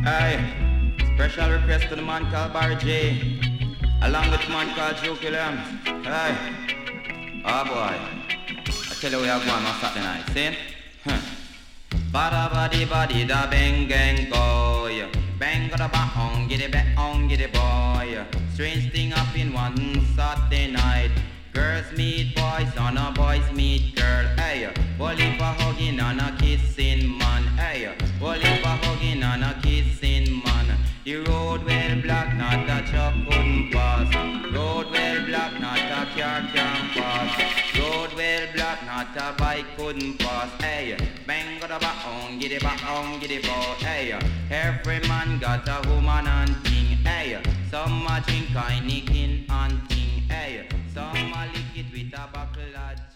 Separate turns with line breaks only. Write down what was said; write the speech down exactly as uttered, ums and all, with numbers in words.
Aye, special request to the man called Barry J, along with the man called Joe Killam. Aye, oh boy, I tell you we are going on Saturday night, see? Huh. Bada badi badi da bang gang boy, bang da ba on get it back on get it boy. Strange thing up in one Saturday night. Girls meet boys and a boys meet girl. Hey, only for hugging and a kissing man. Hey, only for hugging and a kissing man. The road well blocked, not a truck couldn't pass. Road well blocked, not a car can pass. Road well blocked, not a bike couldn't pass. Hey, bang got a back on, get it back on, get it back. Hey, every man got a woman and thing. Hey, some a drink, I nicking and thing. Hey, some a lick it with a buckle of